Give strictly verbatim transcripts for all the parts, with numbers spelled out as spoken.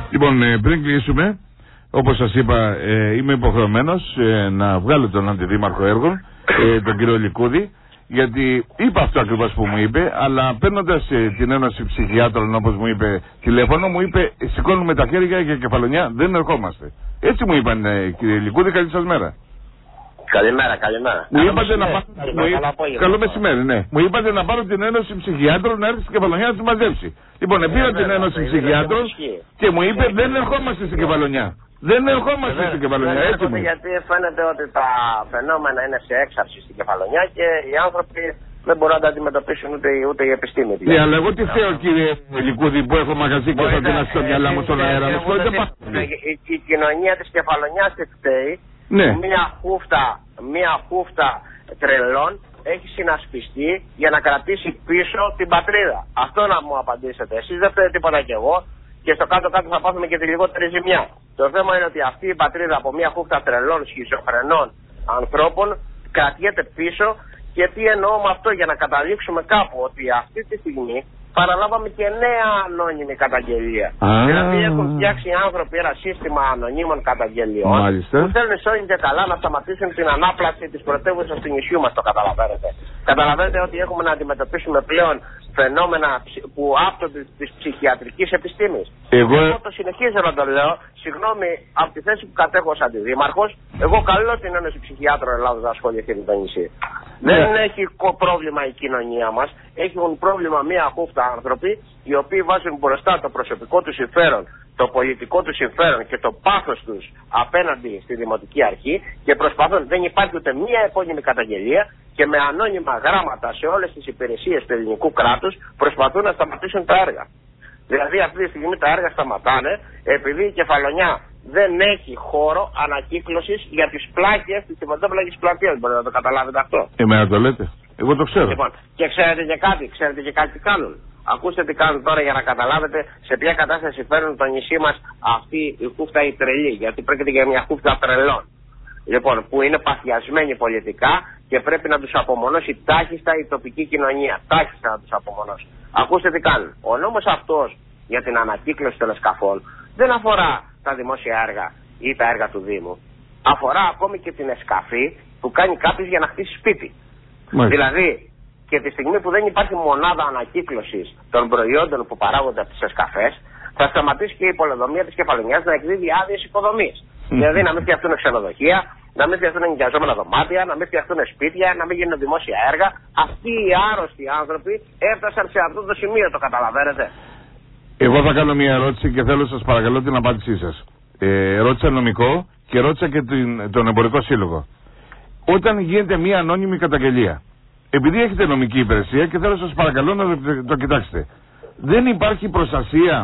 Λοιπόν, ε, πριν κλείσουμε, όπως σας είπα, ε, είμαι υποχρεωμένος ε, να βγάλω τον Αντιδήμαρχο Έργων, ε, τον κύριο Λικούδη, γιατί είπα αυτό ακριβώς που μου είπε, αλλά παίρνοντας ε, την Ένωση Ψυχιάτρων, όπως μου είπε τηλέφωνο, μου είπε σηκώνουμε τα χέρια για κεφαλονιά, δεν ερχόμαστε. Έτσι μου είπαν, ε, κύριε Λικούδη, καλή σας μέρα. Καλημέρα, καλημέρα. Μου είπατε να πάρω. Καλό μεσημέρι, ναι. Μου είπατε να πάρω την Ένωση Ψυχιάτρων να έρθει στην Κεφαλονιά να τη μαζέψει. Λοιπόν, πήρα την Ένωση Ψυχιάτρων και μου είπε δεν ερχόμαστε στην Κεφαλονιά. Δεν ερχόμαστε στην Κεφαλονιά. Έτσι μου. Γιατί φαίνεται ότι τα φαινόμενα είναι σε έξαρση στην Κεφαλονιά και οι άνθρωποι δεν μπορούν να τα αντιμετωπίσουν ούτε, ούτε οι επιστήμοι. Ναι, αλλά εγώ τι θέλω, κύριε Λικούδη, που έχω μαγαζί και έχω την στο μυαλά μου στον αέρα. Η κοινωνία τη Κεφαλονιά φταίει. Ναι. Μια χούφτα, μια χούφτα τρελών έχει συνασπιστεί για να κρατήσει πίσω την πατρίδα. Αυτό να μου απαντήσετε. Εσείς δεν φταίτε τίποτα κι εγώ και στο κάτω-κάτω θα πάθουμε και τη λιγότερη ζημιά. Το θέμα είναι ότι αυτή η πατρίδα από μια χούφτα τρελών, σχιζοφρενών ανθρώπων κρατιέται πίσω. Και τι εννοώ με αυτό, για να καταλήξουμε κάπου ότι αυτή τη στιγμή παραλάβαμε και νέα ανώνυμη καταγγελία. Α, δηλαδή έχουν φτιάξει οι άνθρωποι ένα σύστημα ανωνύμων καταγγελιών. Μάλιστα. Που θέλουν σώνει και καλά να σταματήσουν την ανάπλαση της πρωτεύουσας του νησιού μας, το καταλαβαίνετε. Καταλαβαίνετε ότι έχουμε να αντιμετωπίσουμε πλέον φαινόμενα που άπτονται της ψυχιατρικής επιστήμης. Εγώ... εγώ το συνεχίζω να το λέω, συγγνώμη, από τη θέση που κατέχω ως αντιδήμαρχος, εγώ καλώ την Ένωση Ψυχιάτρων Ελλάδος να ασχοληθεί με το νησί. Ναι. Δεν έχει πρόβλημα η κοινωνία μας, έχουν πρόβλημα μία χούφτα άνθρωποι οι οποίοι βάζουν μπροστά το προσωπικό του συμφέρον, το πολιτικό του συμφέρον και το πάθος τους απέναντι στη Δημοτική Αρχή και προσπαθούν, δεν υπάρχει ούτε μία επώνυμη καταγγελία και με ανώνυμα γράμματα σε όλες τις υπηρεσίες του ελληνικού κράτους προσπαθούν να σταματήσουν τα έργα. Δηλαδή αυτή τη στιγμή τα έργα σταματάνε επειδή η Κεφαλονιά δεν έχει χώρο ανακύκλωσης για τις πλάκες της Τιμωτόπλαγης πλατείας. Μπορείτε να το καταλάβετε αυτό. Εμένα το λέτε. Εγώ το ξέρω. Λοιπόν, και ξέρετε και κάτι, ξέρετε και κάτι τι κάνουν. Ακούστε τι κάνουν τώρα για να καταλάβετε σε ποια κατάσταση φέρνουν το νησί μας αυτή η χούφτα η τρελή. Γιατί πρόκειται για μια χούφτα τρελών. Λοιπόν, που είναι παθιασμένοι πολιτικά και πρέπει να τους απομονώσει τάχιστα η τοπική κοινωνία. Τάχιστα να τους απομονώσει. Ακούστε τι κάνουν. Ο νόμος αυτός για την ανακύκλωση των σκαφών δεν αφορά τα δημόσια έργα ή τα έργα του Δήμου. Αφορά ακόμη και την εσκαφή που κάνει κάποιος για να χτίσει σπίτι. Μάλιστα. Δηλαδή, και τη στιγμή που δεν υπάρχει μονάδα ανακύκλωσης των προϊόντων που παράγονται από τις εσκαφές, θα σταματήσει και η πολεοδομία της Κεφαλονιάς να εκδίδει άδειες υποδομής. Mm. Δηλαδή, να μην φτιαχτούν ξενοδοχεία, να μην φτιαχτούν ενοικιαζόμενα δωμάτια, να μην φτιαχτούν σπίτια, να μην γίνουν δημόσια έργα. Αυτοί οι άρρωστοι άνθρωποι έφτασαν σε αυτό το σημείο, το καταλαβαίνετε. Εγώ θα κάνω μια ερώτηση και θέλω σας παρακαλώ την απάντησή σας. Ε, ρώτησα νομικό και ρώτησα και την, τον Εμπορικό Σύλλογο. Όταν γίνεται μια ανώνυμη καταγγελία, επειδή έχετε νομική υπηρεσία και θέλω σας παρακαλώ να το, το κοιτάξετε, δεν υπάρχει προστασία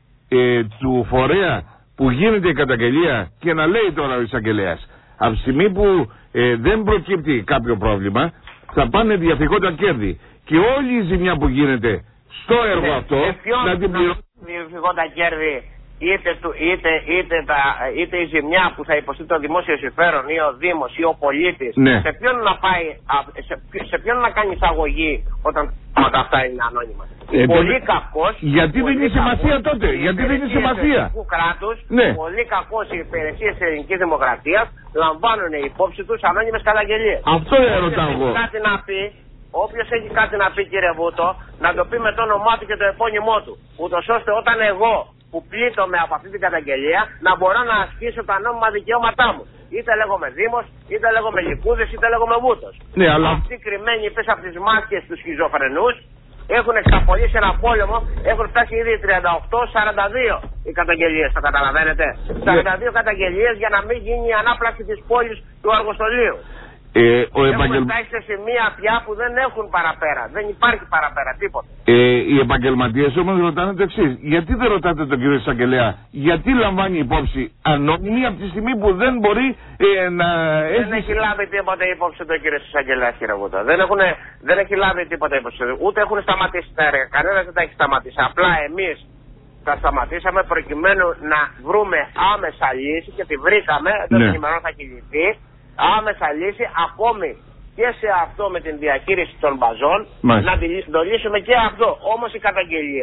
ε, του φορέα που γίνεται η καταγγελία και να λέει τώρα ο εισαγγελέας από τη στιγμή που ε, δεν προκύπτει κάποιο πρόβλημα θα πάνε διαφυγόντα κέρδη και όλη η ζημιά που γίνεται στο έργο ε, αυτό ε, να την πληρώνει διαφυγόντα κέρδη. Είτε, του, είτε, είτε, τα, είτε η ζημιά που θα υποστεί το δημόσιο συμφέρον ή ο Δήμος ή ο πολίτης, ναι. σε, ποιον να πάει, σε, σε ποιον να κάνει εισαγωγή όταν αυτά είναι ανώνυμα. Ε, πολύ ε, κακός. Γιατί δεν είναι σημασία τότε, γιατί δεν είναι σημασία. Του κράτους, ναι. πολύ κακός οι υπηρεσίες της ελληνικής δημοκρατίας λαμβάνουν υπόψη τους ανώνυμες καταγγελίες. Αυτό ρωτάω εγώ. Κάτι να πει, όποιος έχει κάτι να πει κύριε Βούτο, να το πει με το όνομά του και το επώνυμό του. Ούτως ώστε όταν εγώ που πλήττομαι από αυτή την καταγγελία να μπορώ να ασκήσω τα νόμιμα δικαιώματά μου. Είτε λέγομαι Δήμος, είτε λέγομαι Λικούδης, είτε λέγομαι Βούτος. Ναι, αλλά... Αυτοί κρυμμένοι πίσω από τις μάσκες τους σχιζοφρενούς έχουν εξαπολύσει ένα πόλεμο, έχουν φτάσει ήδη τριάντα οκτώ σαράντα δύο οι καταγγελίες, το καταλαβαίνετε. Ναι. σαράντα δύο καταγγελίες για να μην γίνει η ανάπλαση της πόλης του Αργοστολίου. Ε, ο Έχουμε επαγγελ... φτάσει σε σημεία πια που δεν έχουν παραπέρα. Δεν υπάρχει παραπέρα τίποτα. Ε, οι επαγγελματίες όμως ρωτάνε το εξής. Γιατί δεν ρωτάτε τον κύριο εισαγγελέα, γιατί λαμβάνει υπόψη ανώνυμη από τη στιγμή που δεν μπορεί ε, να έχει... Δεν έχει λάβει τίποτα υπόψη τον κύριο εισαγγελέα, κύριε Βούτο. Δεν, δεν έχει λάβει τίποτα υπόψη. Ούτε έχουν σταματήσει τα έργα. Κανένας δεν τα έχει σταματήσει. Απλά εμείς τα σταματήσαμε προκειμένου να βρούμε άμεσα λύση και τη βρήκαμε. Εντός των ημερών θα κινηθεί. Άμεσα λύση ακόμη και σε αυτό με την διαχείριση των μπαζών. Μάλιστα. Να το λύσουμε και αυτό. Όμως οι καταγγελίες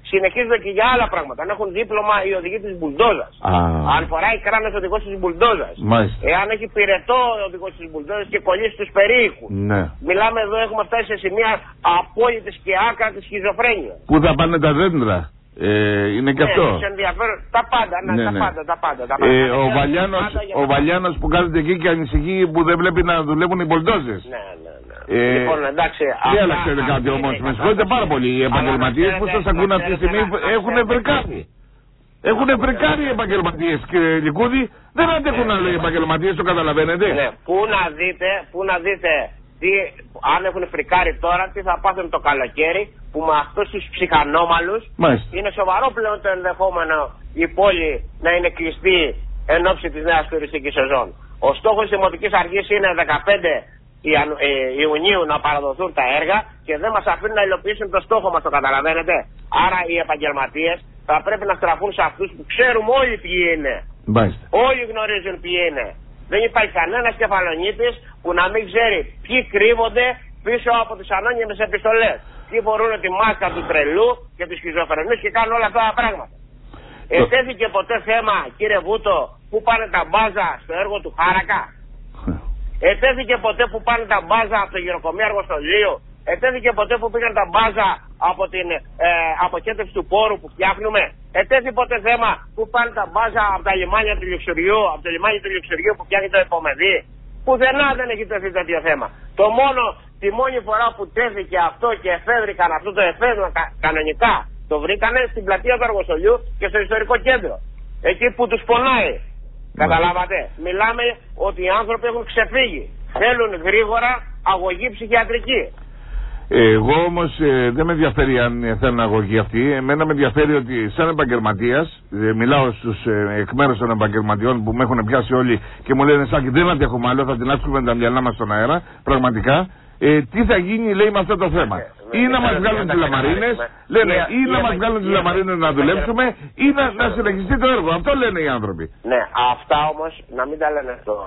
συνεχίζονται και για άλλα πράγματα. Αν έχουν δίπλωμα οι οδηγοί της μπουλντόζας. Αν φοράει κράνος ο οδηγός της μπουλντόζας. Εάν έχει πυρετό ο οδηγός της μπουλντόζας και κολλήσει στους περίοικους. Ναι. Μιλάμε εδώ, έχουμε φτάσει σε σημεία απόλυτης και άκρατης σχιζοφρένειας. Πού θα πάνε τα δέντρα. Ε, είναι και ναι, αυτό. Τα πάντα, ναι, ναι, τα ναι. πάντα, τα πάντα. Τα πάντα. Ε, ο Βαλιάνος, ο Βαλιάνος που κάθεται εκεί και ανησυχεί που δεν βλέπει να δουλεύουν οι μπολντόζες. Ναι, ναι, ναι. Ε, λοιπόν, εντάξει. Δεν άλλαξε κάτι όμως. Με συγχωρείτε πάρα πολύ. Οι επαγγελματίες που σας ακούν αυτή τη στιγμή έχουν βρεκάρει. Έχουν βρεκάρει οι επαγγελματίες, κύριε Λικούδη. Δεν αντέχουν άλλο οι επαγγελματίες, το καταλαβαίνετε. Ναι, πού να δείτε, πού να δείτε. Τι, αν έχουν φρικάρει τώρα, τι θα πάθουν το καλοκαίρι που με αυτούς τους ψυχανόμαλους είναι σοβαρό πλέον το ενδεχόμενο η πόλη να είναι κλειστή εν ώψη της νέας τουριστικής σεζόν. Ο στόχος της Δημοτικής Αρχής είναι δεκαπέντε Ιουνίου να παραδοθούν τα έργα και δεν μας αφήνουν να υλοποιήσουν το στόχο μας, το καταλαβαίνετε. Άρα οι επαγγελματίες θα πρέπει να στραφούν σε αυτούς που ξέρουμε όλοι ποιοι είναι. Μάλιστα. Όλοι γνωρίζουν ποιοι είναι. Δεν υπάρχει κανένας κεφαλονίτης που να μην ξέρει ποιοι κρύβονται πίσω από τις ανώνυμες επιστολές. Ποιοι φορούν τη μάσκα του τρελού και του σχιζοφρενούς και κάνουν όλα αυτά τα πράγματα. Ετέθηκε ποτέ θέμα, κύριε Βούτο, που πάνε τα μπάζα στο έργο του Χάρακα. Ετέθηκε ποτέ που πάνε τα μπάζα από το γυροκομείο εργοστολίου. Ετέθηκε ποτέ που πήγαν τα μπάζα από την ε, αποχέτευση του πόρου που φτιάχνουμε. Ετέθη ποτέ θέμα που πάνε τα μπάζα από τα λιμάνια του Λιξουριού, από το λιμάνι του Λιξουριού που φτιάχνει το Επομεδί. Πουθενά δεν έχει τεθεί τέτοιο θέμα. Το μόνο, τη μόνη φορά που τέθηκε αυτό και εφεύρηκαν αυτό το εφεύρημα κα, κανονικά, το βρήκανε στην πλατεία του Αργοστολιού και στο ιστορικό κέντρο. Εκεί που τους πονάει. Καταλάβατε. Μιλάμε ότι οι άνθρωποι έχουν ξεφύγει. Θέλουν γρήγορα αγωγή ψυχιατρική. Εγώ όμως ε, δεν με ενδιαφέρει αν θέλουν αγωγή αυτή. Εμένα με ενδιαφέρει ότι σαν επαγγελματίας, ε, μιλάω στους ε, εκ μέρους των επαγγελματιών που με έχουν πιάσει όλοι και μου λένε Σάκη δεν αντέχουμε άλλο, θα την άσχουμε τα μυαλά μας στον αέρα. Πραγματικά, ε, τι θα γίνει λέει με αυτό το θέμα. Ή να μας βγάλουν τις λαμαρίνες, λένε ή να μας βγάλουν τις λαμαρίνες να δουλέψουμε ή να, να συνεχιστεί το έργο. Αυτό λένε οι άνθρωποι. Ναι, αυτά όμως να μην τα λένε στον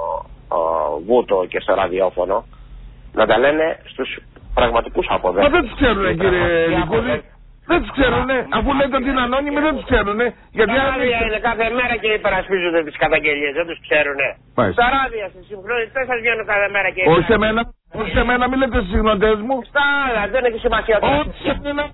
Βούτο και στο ραδιόφωνο, να τα λένε στους πραγματικούς αποδέκτες. Μα δεν τους ξέρουνε κύριε Λικούδη. Δεν τους ξέρουνε. Αφού λέτε ότι είναι ανώνυμοι δεν τους ξέρουνε. Γιατί τα ράδια είναι κάθε μέρα και υπερασπίζονται τις καταγγελίες. Δεν τους ξέρουνε. Στα ράδια, στις συγχρονιστές σας βγαίνουν κάθε μέρα και όχι σε μένα. Όχι σε μένα, μην λέτε στις συγχρονιστές μου. Στα άλλα, δεν έχει σημασία. Όχι σε μένα,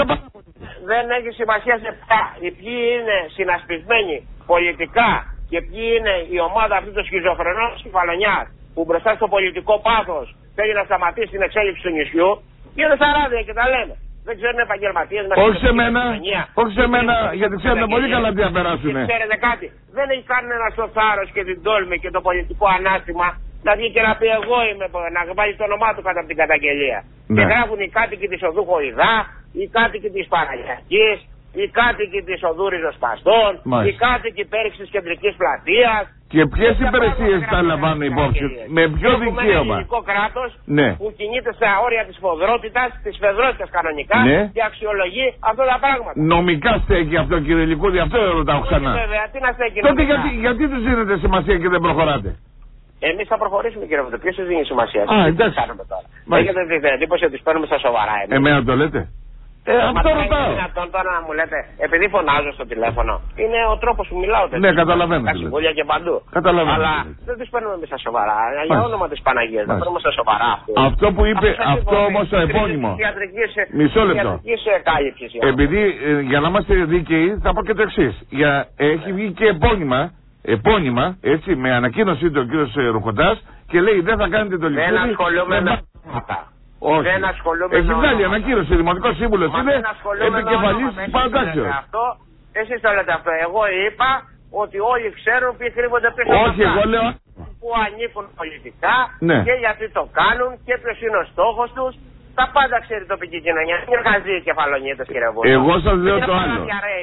δεν έχει σημασία σε ποια. Οι ποιοι είναι συνασπισμένοι πολιτικά και ποιοι είναι η ομάδα αυτή των σχιζοφρενών της Κεφαλονιάς που μπροστά στο πολιτικό πάθος θέλει να σταματήσει την εξέλιξη του νησιού, είναι στα ράδια και τα λένε. Δεν ξέρουν επαγγελματίες μέσα. Όχι σε μένα, όχι σε μένα, γιατί ξέρουν πολύ καλά τι θα περάσουν. Ξέρετε κάτι, δεν έχει κανένα το θάρρος και την τόλμη και το πολιτικό ανάστημα να βγει και να πει εγώ είμαι, να βάλει το όνομά του κατά από την καταγγελία. Ναι. Και γράφουν οι κάτοικοι της οδού Χοϊδά, οι κάτοικοι της Παναγιακής, οι κάτοικοι της οδού Ριζοσπαστών, οι κάτοικοι πέριξης της κεντρικής πλατείας. Και ποιες υπηρεσίες θα λαμβάνουν υπόψη, με ποιο δικαίωμα. Ένα ελληνικό κράτος ναι. που κινείται στα όρια της φοδρότητας, της φεδρότητας κανονικά ναι. και αξιολογεί αυτά τα πράγματα. Νομικά στέκει αυτό κύριε Λικούδη, αυτό ρωτάω ξανά. Βέβαια, τι να στέκει. Τότε γιατί, γιατί τους δίνετε σημασία και δεν προχωράτε. Εμείς θα προχωρήσουμε κύριε Βοτέ, ποιος σας δίνει σημασία. Α, εντάξει. Έχετε την εντύπωση ότι τους παίρνουμε στα σοβαρά εμείς. Εμένα το λέτε. Ε, αυτό ρωτάω. Είναι δυνατόν τώρα να μου λέτε, επειδή φωνάζω στο τηλέφωνο, είναι ο τρόπος που μιλάω. Ναι, καταλαβαίνω. Στα συμβούλια και παντού. Καταλαβαίνω. Αλλά δεν τους παίρνουμε εμείς στα σοβαρά. Για όνομα της Παναγίας, δεν παίρνουμε στα σοβαρά αυτό. Αυτό που είπε, αυτό όμως το επώνυμο. Μισό λεπτό. Επειδή για να είμαστε δίκαιοι, θα πω και το εξής. Έχει βγει και επώνυμα, επώνυμα, έτσι, με ανακοίνωσή του ο κύριος Ρουχωτάς και λέει δεν θα κάνετε το λιξούδι. Δεν ασχολούμαι με αυτά. Όχι. Δεν ασχολούμαι έχει βγάλει ανακοίνωση, δημοτικός σύμβουλος είναι επικεφαλής της παρατάξεως. Εσείς το λέτε αυτό. Εγώ είπα ότι όλοι ξέρουν ποιοι κρύβονται πίσω από όχι, εγώ λέω που ανήκουν πολιτικά ναι. και γιατί το κάνουν και ποιος είναι ο στόχος τους. Τα πάντα ξέρει η τοπική κοινωνία. Είναι εργαζοί οι κεφαλονίτες κύριε Βούλο. Εγώ σας λέω το άλλο.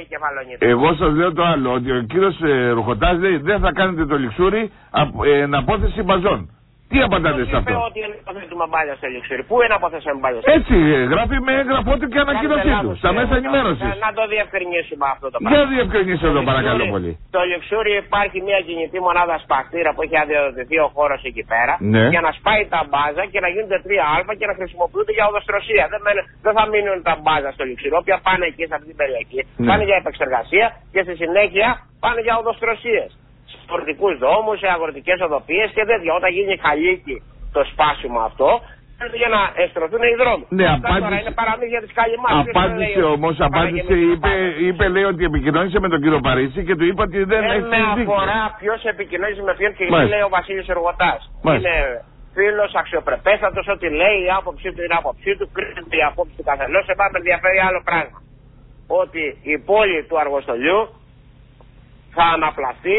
Εγώ σας λέω το άλλο. Ότι ο κύριος ε, Ρουχωτάς λέει δεν θα κάνετε το λιξούρι ε, εν απόθεση μπαζών. Τι απαντάτε σε αυτό? Είπε ότι αποθέτουμε μπάλια στο Λιξούρι. Πού είναι αποθέσαμε μπάλια στο Έτσι γράφει με έγγραφό του και ανακοίνωσή του στα μέσα ενημέρωση. Να το διευκρινίσουμε αυτό το πράγμα. Για διευκρινίστε το παρακαλώ πολύ. Στο Λιξούρι υπάρχει μια κινητή μονάδα σπαστήρα που έχει αδειοδοτηθεί ο χώρο εκεί πέρα. Ναι. Για να σπάει τα μπάζα και να γίνονται τρία α και να χρησιμοποιούνται για οδοστροσία. Δεν, δεν θα μείνουν τα μπάζα στο Λιξούρι. Όποια πάνε εκεί σε αυτή την περιοχή ναι. πάνε για επεξεργασία και στη συνέχεια πάνε για οδοστροσίες. Σε φορτικούς δρόμους, σε αγροτικές οδοποιίες και τέτοια. Όταν γίνει χαλίκι το σπάσιμο αυτό, για να εστρωθούν οι δρόμοι. Ναι, αυτά απάντησε, τώρα είναι παραμύθια της Καλιμάς. Απάντησε όμως, απάντησε, είπε, είπε λέει ότι επικοινώνησε με τον κύριο Παρίσι και του είπε ότι δεν έχει συζήτηση. Δεν με αφορά ποιος επικοινώνησε με ποιον και τι λέει ο Βασίλης Εργοτάς. Είναι φίλος, αξιοπρεπέστατος, ό,τι λέει, η άποψή του είναι η άποψή του, κρίνεται η άποψη του καθενός. Εμάς με ενδιαφέρει άλλο πράγμα. Ότι η πόλη του Αργοστολιού θα αναπλαστεί,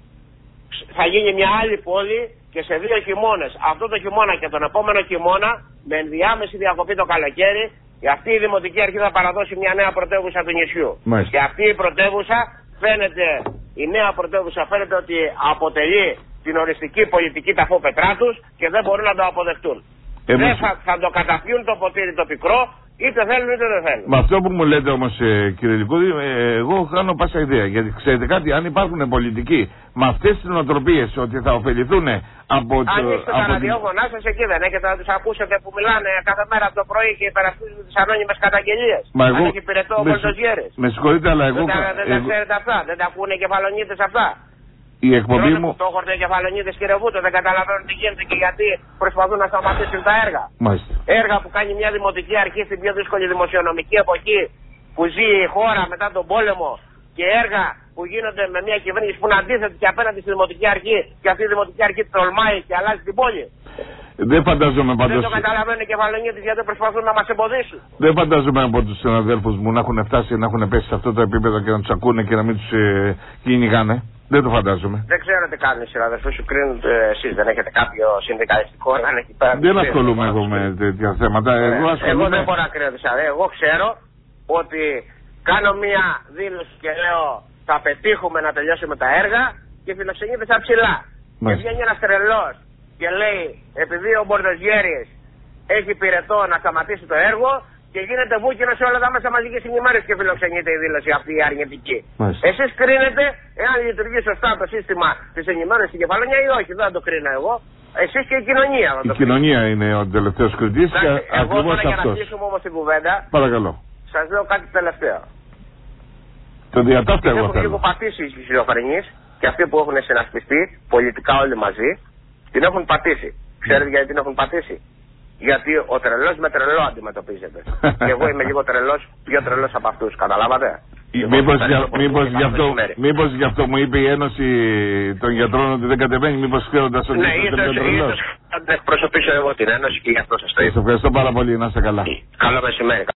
θα γίνει μια άλλη πόλη και σε δύο χειμώνες. Αυτό το χειμώνα και τον επόμενο χειμώνα, με ενδιάμεση διακοπή το καλοκαίρι, αυτή η Δημοτική Αρχή θα παραδώσει μια νέα πρωτεύουσα του νησιού. Μάλιστα. Και αυτή η πρωτεύουσα φαίνεται, η νέα πρωτεύουσα φαίνεται ότι αποτελεί την οριστική πολιτική ταφόπετρά τους και δεν μπορούν να το αποδεχτούν. Εμείς... Δεν θα, θα το καταπιούν το ποτήρι το πικρό, είτε θέλουν είτε δεν θέλουν. Με αυτό που μου λέτε όμως ε, κύριε Λικούδη, ε, εγώ χάνω πάσα ιδέα. Γιατί ξέρετε κάτι, αν υπάρχουν πολιτικοί με αυτές τις νοοτροπίες ότι θα ωφεληθούν από το... Αν είστε τα ραδιόφωνά σας εκεί δεν έχετε να τους ακούσετε που μιλάνε κάθε μέρα από το πρωί και υπερασπίζουν τις ανώνυμες καταγγελίες. Μα εγώ... Αν έχει πυρετό ο Κολτοζιέρης. Με συγχωρείτε αλλά εγώ... Δεν, δεν τα ξέρετε αυτά, δεν τα ακούνε οι κεφαλονίτες αυτά. Η εκπομπή μου... Το χορτέ κεφαλονίτες κύριε Βούτο, δεν καταλαβαίνουν τι γίνεται και γιατί προσπαθούν να σταματήσουν τα έργα. Μάλιστα. Έργα που κάνει μια δημοτική αρχή στην πιο δύσκολη δημοσιονομική εποχή που ζει η χώρα μετά τον πόλεμο και έργα που γίνονται με μια κυβέρνηση που είναι αντίθετη και απέναντι στη δημοτική αρχή και αυτή η δημοτική αρχή τολμάει και αλλάζει την πόλη. Δεν φαντάζομαι πάντως... Δεν το καταλαβαίνουν οι κεφαλονίτες γιατί προσπαθούν να μας εμποδίσουν. Δεν φαντάζομαι από τους συναδέλφους μου να έχουν φτάσει, να έχουν πέσει σε αυτό το επίπεδο και να τους ακούνε και να μην τους ε, κυνηγάνε. Δεν το φαντάζομαι. Δεν ξέρω τι κάνουν οι συναδελφοί σου, κρίνονται εσείς. Δεν έχετε κάποιο συνδικαλιστικό όργανο εκεί πέρα. Δεν ασχολούμαι εγώ με τέτοια θέματα. Ε, εγώ, ασχολούμαι... εγώ δεν μπορώ να κρίνω τις αδέ. Εγώ ξέρω ότι κάνω μία δήλωση και λέω θα πετύχουμε να τελειώσουμε τα έργα και φιλοξενείται σαν ψηλά. Μάλιστα. Και βγαίνει ένας τρελός και λέει επειδή ο Μπορδοζιέρης έχει πυρετό να σταματήσει το έργο. Και γίνεται βούκινο σε όλα τα μέσα μαζικής ενημέρωσης και φιλοξενείται η δήλωση αυτή η αρνητική. Εσείς κρίνετε εάν λειτουργεί σωστά το σύστημα της ενημέρωσης στην Κεφαλονιά ή όχι. Δεν θα το κρίνω εγώ. Εσείς και η κοινωνία. Η το κοινωνία είναι ο τελευταίος κριτής και ακριβώς αυτός. Για να κλείσουμε όμως την κουβέντα. Παρακαλώ. Σας λέω κάτι τελευταίο. Το διατάφτα εγώ θέλω. Έχουν λίγο πατήσει οι σχιζοφρενείς και αυτοί που έχουν συνασπιστεί πολιτικά όλοι μαζί την έχουν πατήσει. Ξέρετε γιατί την έχουν πατήσει? Γιατί ο τρελός με τρελό αντιμετωπίζεται. Και εγώ είμαι λίγο τρελός, πιο τρελός από αυτούς. Καταλάβατε? Μήπως για, μήπως, γι αυτό, μήπως γι' αυτό μου είπε η Ένωση των Γιατρών ότι δεν κατεβαίνει, μήπως ξέροντας ότι ναι, είστε πιο τρελός. Ναι, ίσως εκπροσωπήσω εγώ την Ένωση και γι' αυτό σας το είπα. Σας ευχαριστώ πάρα πολύ, να είστε καλά. Καλό μεσημέρι.